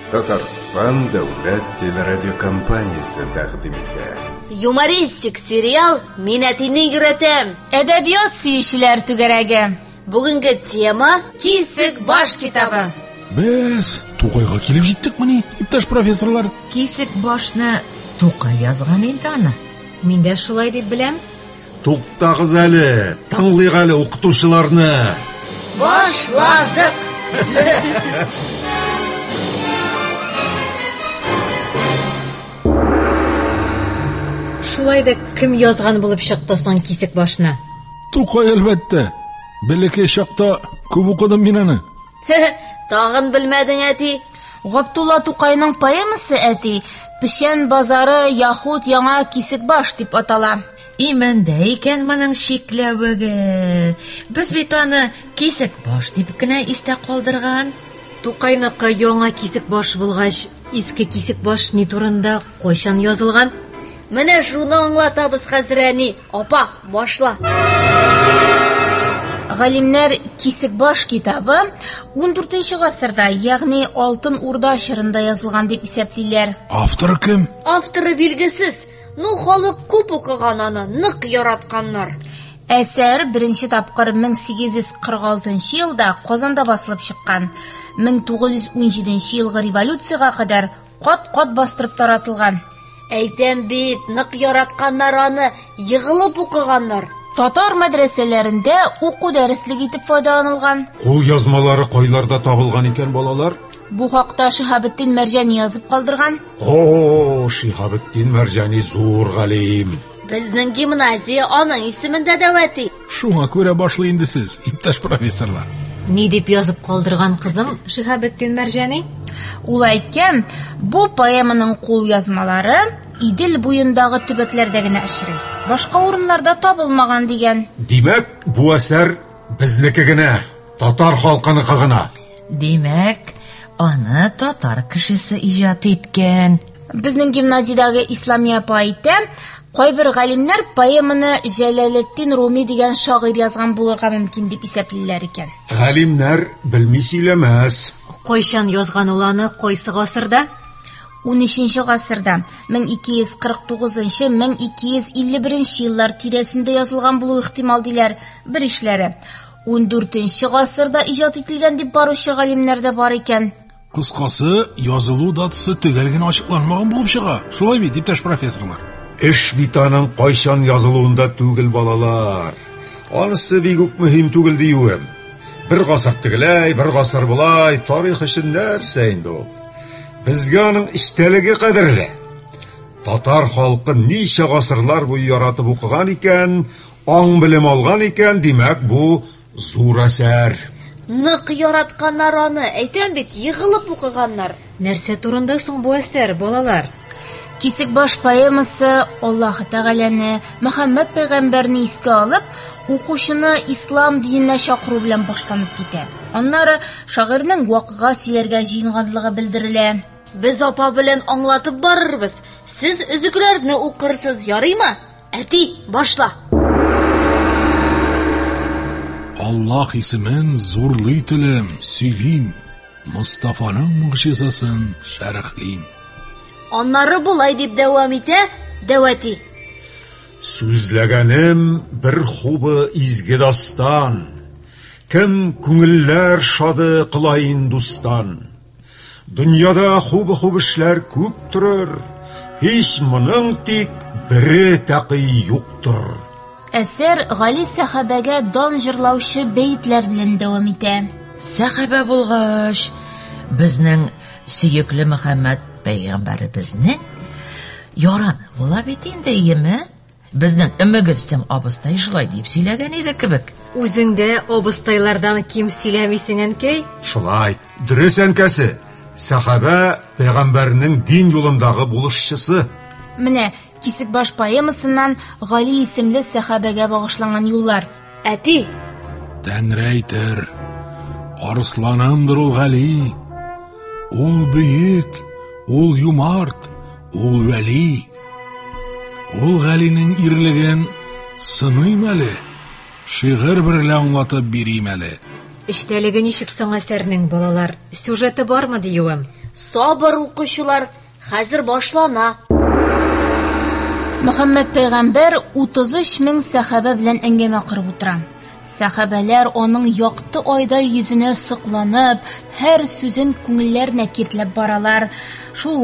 Татарстан дәүләт телерадиокомпаниясе тәкъдим итә. Юмористик сериал «Мин әтине йөрәтәм». Әдәбият сөючеләр түгәрәге. Бүгенге тема «Кисек баш» китабы. Без Тукайга килеп җиттек мени, иптәш профессорлар. Кисек башны Тукай язган инде аны. Мин дә шулай дип беләм. Туктагыз әле, тыңлыйк әле укытучыларны. Башладык. Шулай да кем язган булып чыкты соң кисек башны? Тукай әлбәттә. Бәләкәй чакта күп укыдым мин аны. Тагын белмәдең, әти. Габдулла Тукайның поэмасы, әти, Пешән базары яхут яңа кисек баш дип атала. Имәндә икән моның шикләвеге. Без бит аны кисек баш дип кенә истә калдырган. Тукайныкы яңа кисек баш булгач, иске кисек баш ни турында кайчан язылган? Менә шуны аңлатабыз хәзер, әни. Апа, башла. Галимнәр кисек баш китабы 14нче гасырда, ягъни Алтын Урда чорында язылган дип исәплиләр. Автор кем? Авторы билгесез. Халык күп укыган аны, нык яратканнар. Әсәр беренче тапкыр 1846 елда Казанда басылып чыккан. 1917 елгы революцияга кадәр кат-кат бастырып таратылган. Әйтәм бит, нык яратканнар аны, егылып укыганнар. Татар мәдрәсәләрендә уку дәреслек итеп файдаланылган. Кул язмалары кайларда табылган икән, балалар? Бу хакта Шиһабетдин Мәрҗани язып калдырган. Шиһабетдин Мәрҗани зур галим. Безнең гимназия аның исемендә дәвәти. Шуңа күрә башлый инде сез, иптәш профессорлар. Ни дип язып калдырган кызым Шиһабетдин Мәрҗани? Ул әйткән, бу поэманың кул язмалары Идел буендагы төбәкләрдә генә эшли. Башка урыннарда табылмаган дигән. Димәк, бу әсәр безнеке генә, татар халкыныкы гына. Димәк, аны татар кешесе иҗат иткән. Безнең гимназиядәге Исламия апа әйтә, кайбер галимнәр поэманы Җәләлетдин Руми дигән шагыйрь язган булырга мөмкин дип исәплиләр икән. Галимнәр белми сөйләмәс. Кайчан язган ул аны, кайсы гасырда? 13нче гасырда, 1249-1251 еллар тирәсендә язылган булу ихтимал диләр бер ишләре. 14нче гасырда иҗат ителгән дип баручы галимнәр дә бар икән. Кыскасы, язылу датасы төгәл генә ачыкланмаган булып чыга. Шулай бит, иптәш профессорлар? Эш бит аның кайчан язылуында түгел, балалар. Анысы бик үк мөһим түгел диюем. Бер гасыр тегеләй, бер гасыр булай, тарих өчен нәрсә инде ул? Безгә аның истәлеге кадерле. Татар халкы ничә гасырлар буе яратып укыган икән, аң белем алган икән, димәк бу зур әсәр. Нык яратканнар аны, әйтәм бит, егылып укыганнар. Нәрсә турында соң бу әсәр, балалар? Кисек баш поэмасы Аллаһ Тәгаләне, Мөхәммәд пәйгамбәрне искә алып, укучыны ислам диненә чакыру белән башланып китә. Аннары шагыйрьнең вакыйга сөйләргә җыенганлыгы белдерелә. Без апа белән аңлатып барырбыз. Сез өзекләрне укырсыз, ярыймы? Әти, башла. Аллаһ исемен зурлый телем, сөйлим. Мустафаның мөгъҗизасын шәрехлим. Аннары булай дип дәвам итә, дәвәти. Сүзләгәнем бер хубы изге дастан. Кем күңелләр шады кылайын дустан. Дөньяда хубы эшләр күп торыр. Һич моның тик бире тәкый юктыр. Әсәр Гали сәхабәгә дан җырлаучы бәйтләр белән дәвам итә. Сәхабә булгач, безнең сөекле Мөхәммәд пәйгамбәребезнең яраны була бит инде, иеме? Безнең Гөлсем абыстай шулай дип сөйләгән иде кебек. Үзеңдә абыстайлардан ким сөйләмисең, әнкәй? Шулай, дөрес әнкәсе. Сәхабә пәйгамбәрнең дин юлындагы булышчысы. Менә Кисек баш поэмасыннан Гали исемле сәхабәгә багышланган юллар. Әти, Тәңре әйтер, арысланымдыр ул Гали. Ул бөек, ул юмарт, ул вәли. Ул Галинең ирлеген сыным әле, шигырь берлә аңлатып бирим әле. Эштәлеге ничек соң әсәрнең, балалар? Сюжеты бармы диюем? Сабыр укучылар, хәзер башлана. Мөхәммәд пәйгамбәр 33 мең сахаба белән әңгәмә корып утыра. Сахабалар аның якты айда йөзенә сыкланып, һәр сүзен күңелләренә китләп баралар. Шул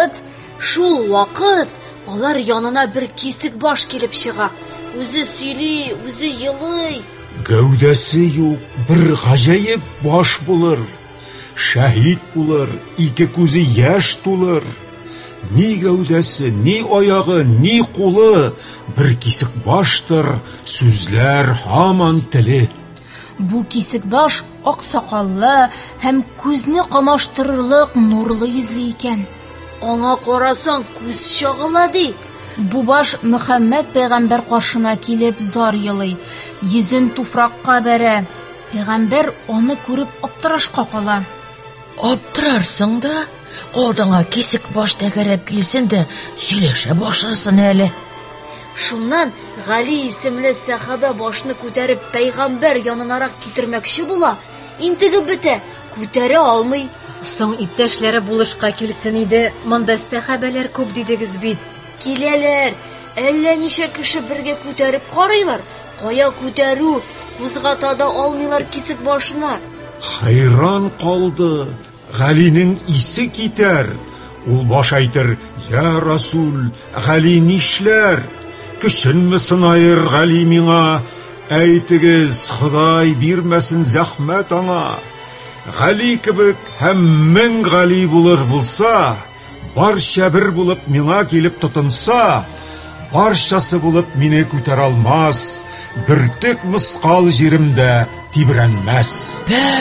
вакыт алар янына бер кисек баш килеп чыга. Үзе сөйли, үзе елый. Гәүдәсе юк, бер гаҗәеп баш булыр. Шәһид булыр, ике күзе яшь тулыр. Ни гәүдәсе, ни аягы, ни кулы, бер кисек баштыр, сүзләр һаман теле. Бу кисек баш ак сакаллы һәм күзне камаштырырлык нурлы йөзле икән. Аңа карасаң күз чагыла ди. Бу баш Мөхәммәд пәйгамбәр каршына килеп зар елый, йөзен туфракка бәрә. Пәйгамбәр аны күреп аптырашка кала. Аптырарсың да, алдыңа кисек баш тәгәрәп килсен дә, сөйләшә башласын әле. Шуннан Гали исемле сахаба башны күтәреп пәйгамбәр янынарак китермәкче була. Интегеп бетә, күтәрә алмый. Соң иптәшләре булышка килсен иде, монда сахабалар күп дидегез бит. Киләләр, әллә ничә кеше бергә күтәреп карыйлар. Кая күтәрү, кузгата да алмыйлар кисек башны. Хайран калды. Галинең исе китәр. Ул баш әйтер: "Я Расул, Гали нишләр? Көченме сынайыр Гали миңа? Әйтегез, Ходай бирмәсен зәхмәт аңа. Гали кебек һәм мең Гали булыр булса, барча бер булып миңа килеп тотынса, барчасы булып мине күтәр алмас, бөртек мыскал җиремдә тибрәнмәс."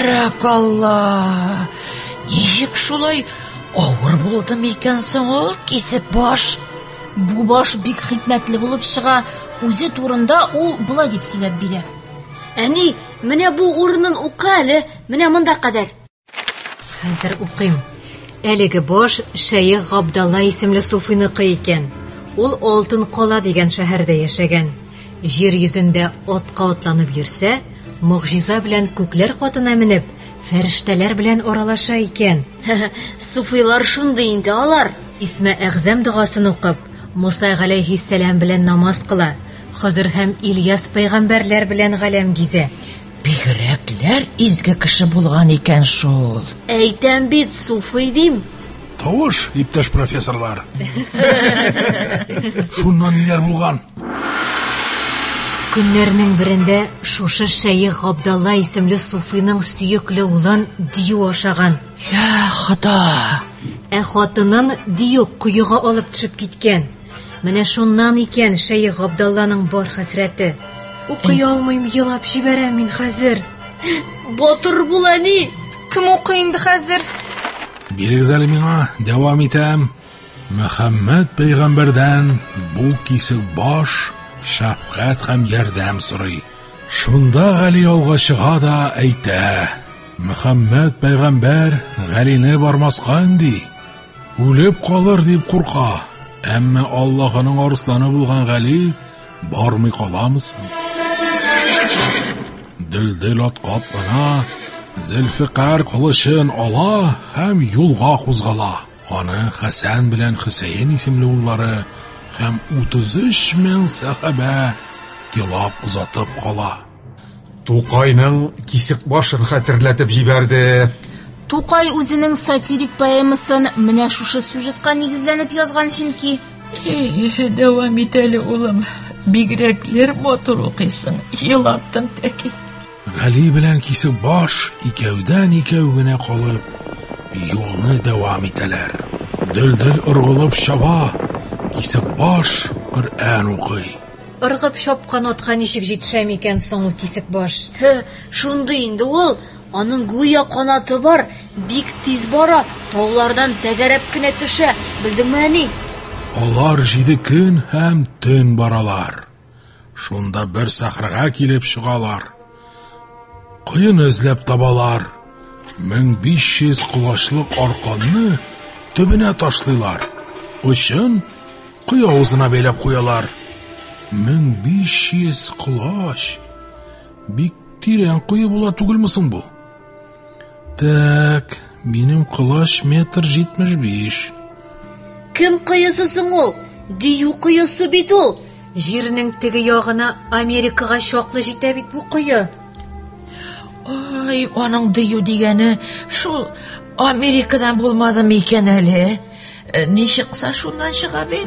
Бәрәкалла! Ничек шулай авыр булды микән соң ул кисек баш? Бу баш бик хикмәтле булып чыга. Үзе турында ул булай дип сөйләп бирә. Әни, менә бу урынын укы әле, менә монда кадәр. Хәзер укыйм. Әлеге баш Шәйх Габдалла исемле суфийныкы икән. Ул Алтын Кала дигән шәһәрдә яшәгән. Җир йөзендә атка атланып йөрсә, мөгъҗиза белән күкләр катына менеп, фәрештәләр белән аралаша икән. Суфыйлар шундый инде алар. Исме Әгъзәм дугасын укып, Муса галәйһиссәлам белән намаз кыла. Хызыр һәм Ильяс пәйгамбәрләр белән галәм гизә. Бигрәкләр изге кеше булган икән шул. Әйтәм бит, суфый дим. Тавыш, иптәш профессорлар. Шуннан ниләр булган? Көннәрнең берендә шушы Шәйх Габдалла исемле суфийның сөекле улын дию ашаган. Я Хода! Хатынын дию куюга алып төшеп киткән. Менә шуннан икән Шәйх Габдалланың бар хәсрәте. Укый алмыйм, елап җибәрәм мин хәзер. Батыр бул әни. Кем укый инде хәзер? Бирегез әле миңа, дәвам итәм. Мөхәммәд пәйгамбәрдән бу кисек баш шәфкать һәм ярдәм сорый. Шунда Гали алга чыга да әйтә: Мөхәммәд пәйгамбәр Галине бармаска инде. Үлеп калыр дип курка. Әмма Аллаһның арысланы булган Гали бармый каламысын. Дилдел атка атлана, Зөлфикар кылычын ала һәм юлга кузгала. Аны Хәсән белән Хөсәйн исемле уллары һәм 33 мең сахаба елап узатып кала. Тукайның кисек башын хәтерләтеп җибәрде. Тукай үзенең сатирик поэмасын менә шушы сюжетка нигезләнеп язган чөнки. Дәвам ит әле, улым. Бигрәкләр матур укыйсың. Елаттың тәки. Гали белән кисек баш икәүдән-икәү генә калып, юлны дәвам итәләр. Дилдел ыргылып чаба, кисек баш Коръән укый. Ыргып чапкан атка ничек җитешә микән соң ул кисек баш? Шундый инде ул. Аның гүя канаты бар, бик тиз бара, таулардан тәгәрәп кенә төшә. Белдеңме әни? Алар 7 көн һәм төн баралар. Шунда бер сахрага килеп чыгалар. Кыен эзләп табалар. 1500 кулачлык арканны төбенә ташлыйлар. Учын кый авызына бәйләп куялар. 1500 кулач. Бик тирән куе була түгелме соң бу? Так, Минем кылач метр 75. Кем кыйысысың ул? Дию кыйысы бит ул. Җирнең теге ягына Америкага чаклы җитә бит бу кое. Ай, аның дию дигәне шул Америкадан булмадымы икән әле? Ни чыкса шуннан чыга бит.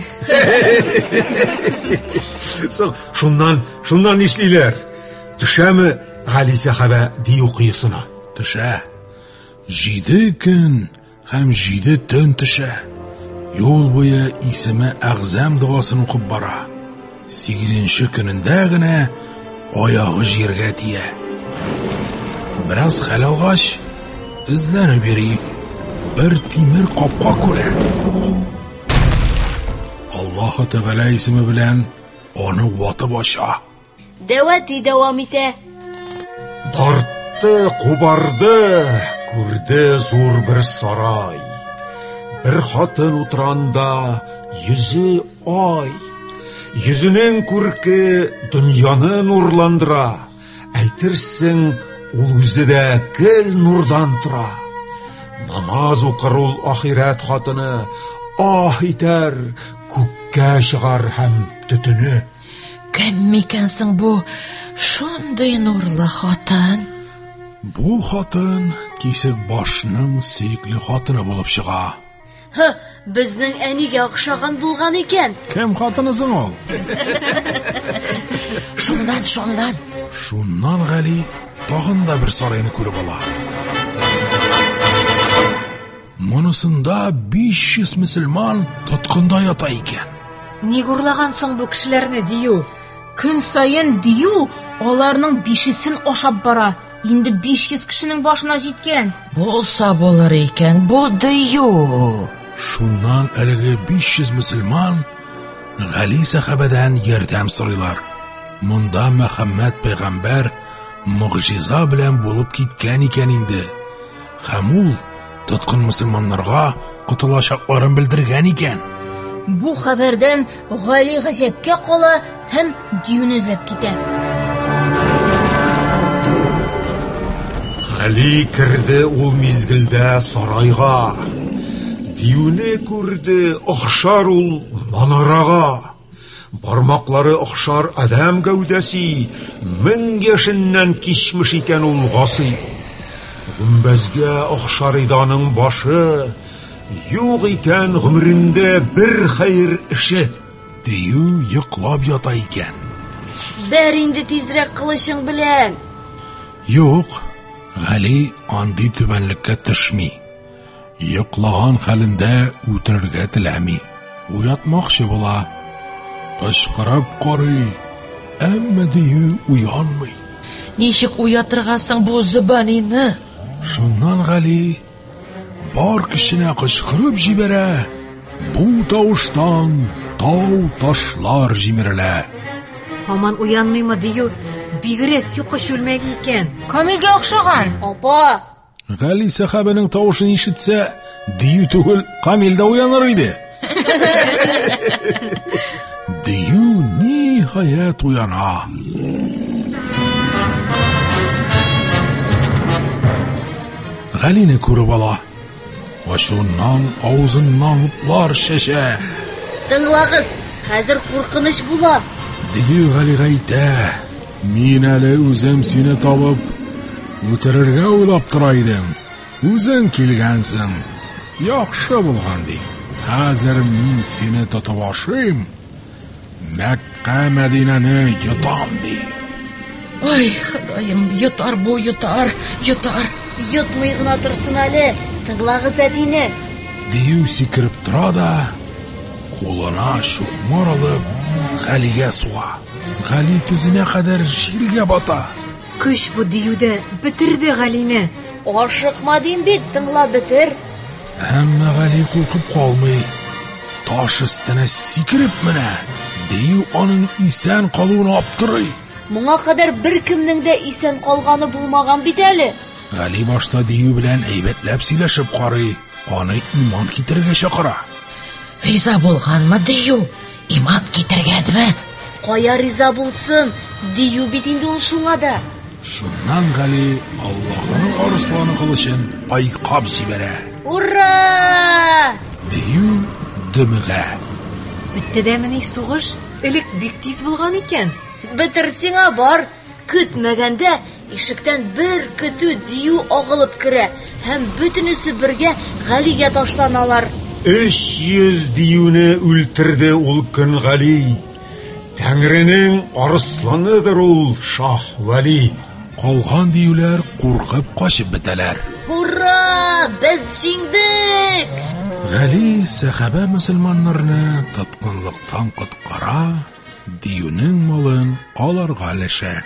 Шуннан нишлиләр? Төшәме Гали сахаба дию кыйсына? Төшә. 7 көн һәм 7 төн төшә. Юл буе исеме әгъзам дуасын укып бара. 8нче көнендә генә аягы җиргә тия. Бераз хәл алгач, эзләнеп йөри. Бер тимер капка күрә. Аллаһу Тәгалә исеме белән аны ватып ача. Дәвати дәвам итә. Тартты, кубарды, күрде зур бер сарай. Бер хатын утыранда йөзе ай. Йөзенең күрке дөньяны нурландыра. Әйтерсең, ул үзе дә гел нурдан тора. Намаз укыр ул ахират хатыны, итәр, күккә чыгар һәм төтене. Кем микәнсең бу шундый нурлы хатын? Бу хатын кисек башның сөекле хатыны булып чыга. Безнең әнигә охшаган булган икән. Кем хатынысың ул? Шуннан. Шуннан Гали тагын да бер сарайны күреп ала. Монысында 500 мөселман тоткында ята икән. Ник урлагансың бу кешеләрне дию? Көн сайын дию аларның 500-сен ашап бара. Инде 500 кешенең башына җиткән. Булса булыр икән бу дию. Шуннан әлеге 500 мөселман Гали сахабадан ярдәм сорыйлар. Монда Мөхәммәд пәйгамбәр мугъҗиза белән булып киткән икән инде. Һәм ул тоткын мөселманнарга котылачакларын белдергән икән. Бу хәбәрдән Гали гаҗәпкә кала һәм диюне эзләп китә. Гали керде ул мизгелдә сарайга. Диюне күрде, охшар ул манарага. Бармаклары охшар адам гәүдәсе, 1000 яшеннән кичмеш икән ул гасый. Гүмбәзгә охшар иданың башы, юк икән гомерендә бер хәер эше. Дию йоклап ята икән. Бәр инде тизрәк кылычың белән. Юк, Гали андый түбәнлеккә төшми. Йоклаган хәлендә үтерергә теләми. Уятмакчы була. Кычкырып карый, әмма дию уянмый. Ничек уятыргансың бу зөбанине? Шуннан Гали бар кешенә кычкырып җибәрә. Бу тавыштан тау ташлар җимерелә. Һаман уянмыймы дию? Бигрәк йокы чүлмәге икән. Камилгә охшаган. Апа, Гали сахабаның тавышын ишетсә, дию түгел, Камил да уяныр иде. Дию ниһаять уяна. Галине күреп ала. Шуннан авызыннан утлар шешә. тыңлагыз, хәзер куркыныч була. Дию Галига әйтә: "Мин әле үзем сине табып, үтерергә уйлап тора идем. Үзең килгәнсең. Яхшы булган ди. Хәзер мин сине тотып ашыйм. Мәккә Мәдинәне йотам ди." Ай, Ходаем, йотар бу, йотар. Йотмый гына торсын әле. Тыңлагыз әтине. Дию сикереп тора да, кулына чукмар алып, Галигә суга. Гали тезенә кадәр җиргә бата. Көч бу диюдә битерде Галине. Ашыкма дим бит, тыңла бетер. Әмма Гали куркып калмый. Таш өстенә сикереп менә. Дию аның исән калуына аптырый. Моңа кадәр бер кемнең дә исән калганы булмаган бит әле. Гали башта дию белән әйбәтләп сөйләшеп карый. Аны иман китерергә чакыра. Риза булганмы дию? Иман китергәнме? Кая риза булсын, дию бит инде ул шуңа да. Шуннан Гали Аллаһның арысланы кылычын айкап җибәрә. Ура! Дию дөмегә. Беттедәмени сугыш? Элек бик тиз булган икән. Бетер сиңа бар. Көтмәгәндә ишектән бер көтү дию агылып керә һәм бөтенесе бергә Галигә ташланалар. 300 диюне үлтерде ул көн Гали. Тәңренең арысланыдыр ул Шаһ Вали. Калган диюләр куркып качып бетәләр. Ура! Без җиңдек! Гали сахаба мөселманнарны тоткынлыктан коткара, диюнең малын аларга өләшә.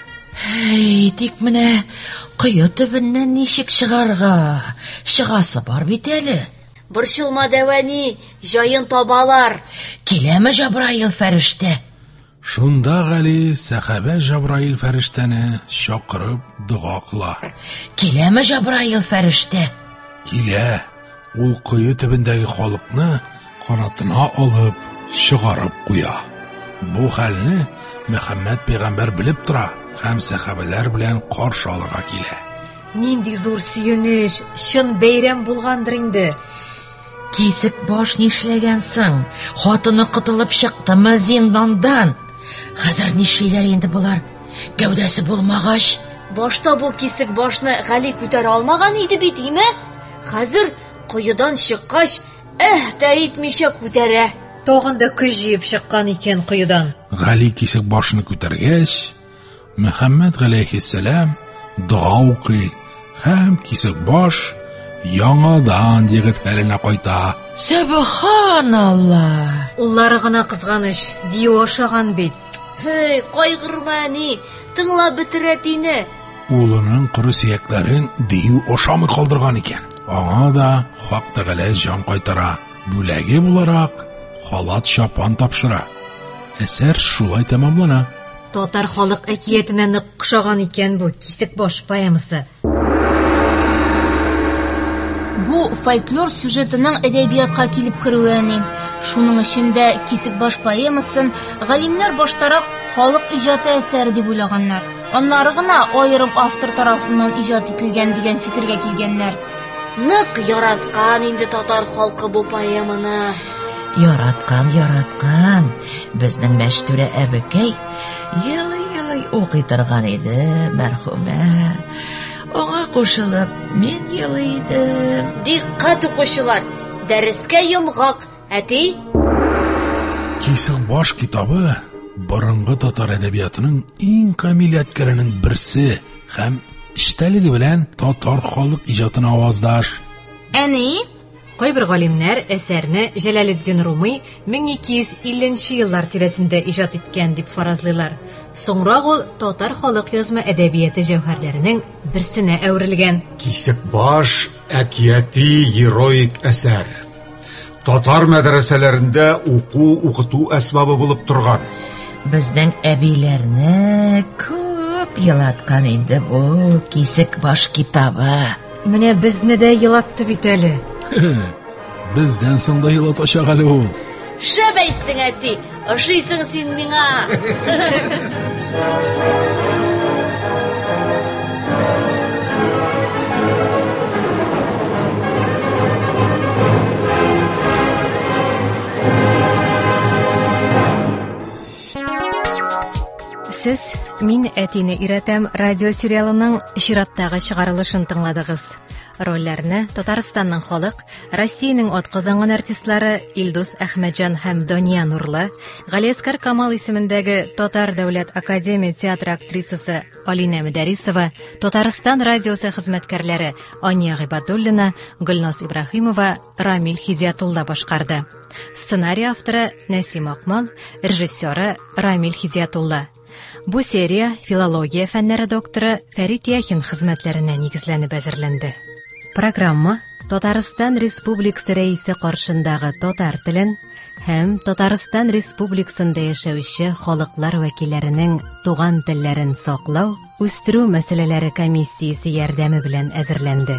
Тик менә кое төбеннән ничек чыгарга? Чыгасы бар бит әле. Борчылма дәвани, җаен табалар. Киләме Җабраил фәрештә? Шунда Гали сахаба Җабраил фәрештәне чакырып дуга кыла. Киләме Җабраил фәрештә? Килә. Ул кое төбендәге халыкны канатына алып чыгарып куя. Бу хәлне Мөхәммәд пәйгамбәр белеп тора һәм сахабалар белән каршы алырга килә. Нинди зур сөенеш, чын бәйрәм булгандыр инде. Кисек баш нишләгәнсең? Хатыны котылып чыктымы зиндандан? Хәзер нишлиләр инде булар? Гәүдәсе булмагач, Башта бу кисек башны Гали күтәрә алмаган иде бит, име? Хәзер куйдан чыккач, тә итмичә күтәрә. Тагын да көй җыеп чыккан икән куйдан. Гали кисек башны күтәргәч, Мөхәммәд галәйһиссәлам дуа укый һәм кисек баш яңадан егет хәленә кайта. Субханаллах. Уллары гына кызганыч, дию ашаган бит. Хей, кайгырма ни, тыңлап бетерә тине. Улының кыры сөякләрен дию ашамый калдырган икән. Аңа да Хак Тәгалә җан кайтара. Бүләге буларак халат чапан тапшыра. Әсәр шулай тәмамлана. Татар халык әкиятенә нык кушаган икән бу кисек баш поэмасы. Бу фольклор сюжетының әдәбиятка килеп керүе. Шуның эчендә кисек баш поэмасын галимнәр баштарак халык иҗаты әсәре дип уйлаганнар. Аннары гына аерым автор тарафыннан иҗат ителгән дигән фикергә килгәннәр. Нык яраткан инде татар халкы бу поэманы. Яраткан. Безнең Мәчтүрә әбекәй елый укый торган иде, мәрхүмә. Аңа кушылып, мин елый идем. Диккать укучылар, дәрескә йомгак, әти. Кисек баш китабы борынгы татар әдәбиятының иң камилләткәренең берсе һәм эчтәлеге белән татар халык иҗатына аваздаш. Әни, Кайбер галимнәр әсәрне Җәләлетдин Руми 1250 еллар тирәсендә иҗат иткән дип фаразлыйлар. Соңрак ул татар халык язма әдәбияты җәүһәрләренең берсенә әверелгән. Кисек баш әкияти героик әсәр. Татар мәдрәсәләрендә укыту әсбабы булып торган. Безнең әбиләрне күп елаткан инде бу кисек баш китабы. Менә безне дә елатты бит әле. Бездән соң да елатачак әле ул. Шәп әйттең, әти. Ошыйсың син миңа. Сез «Мин әтине өйрәтәм» радиосериалының чираттагы чыгарылышын тыңладыгыз. Рольләрне Татарстанның халык, Россиянең атказанган артистлары Илдус Әхмәтҗан һәм Дания Нурлы, Галиәскәр Камал исемендәге Татар дәүләт академия театры актрисасы Алина Мөдәрисова, Татарстан радиосы хезмәткәрләре Ания Гыйбадуллина, Гөлназ Ибраһимова, Рамил Хидиятулла башкарды. Сценарий авторы Нәсим Акмал, режиссеры Рамил Хидиятулла. Бу серия филология фәннәре докторы Фәрит Яхин хезмәтләренә нигезләнеп әзерләнде. Программа Татарстан Республикасы рәисе каршындагы татар телен һәм Татарстан Республикасында яшәүче халыклар вәкилләренең туган телләрен саклау, үстерү мәсьәләләре комиссиясе ярдәме белән әзерләнде.